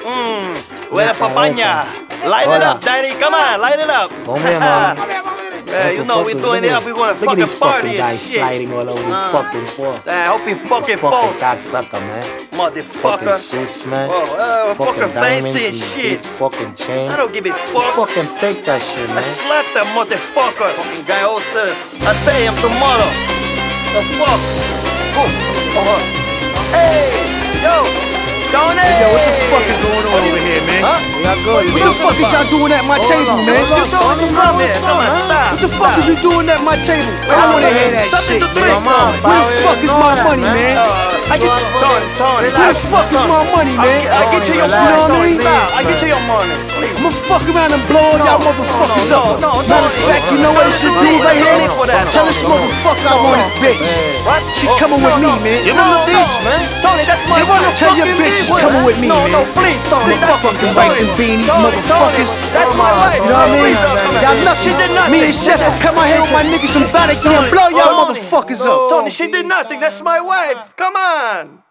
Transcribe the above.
Huele a papaña. Light it up, Daddy. Come on, light it up. Yeah, you know we doing it up. We gonna fucking party and shit. Sliding all over the fucking floor. I hope he fucking Fucking falls, cocksucker, man. motherfucker. Fucking suits, man. Fucking diamonds fancy and and shit. Fucking chain. I don't give a You fuck. fucking take that shit, I man. slapped that motherfucker. Fucking guy also. I pay him tomorrow. The fuck? Hey, yo, Tony. Hey, yo, what the fuck is going on over here, man? Huh? What the fuck is y'all doing at my table, man? You told him to come here. Come on, stop. What the fuck is you doing at my table? I don't wanna hear that shit, man. Where the fuck is my money, man? I get Tony. Where the fuck is my money, man? I get to your You know money, what I Tony. mean? Stop. I get to your money. I'ma fuck around and blow all y'all motherfuckers up. Matter of fact, you know what it should do right here? Tell this motherfucker I'm on his bitch. What? She coming with me, man. Give him the beach, man. Tony, that's my Tell your bitch she's coming with me, man. No, please, Tony. This fucking rice and beanie motherfuckers. That's my wife. You know what I mean? Y'all lucky. She did nothing. Me and Chef will come out here with my niggas some Bannock and blow y'all motherfuckers up. Tony, she did nothing. That's my wife. Come on.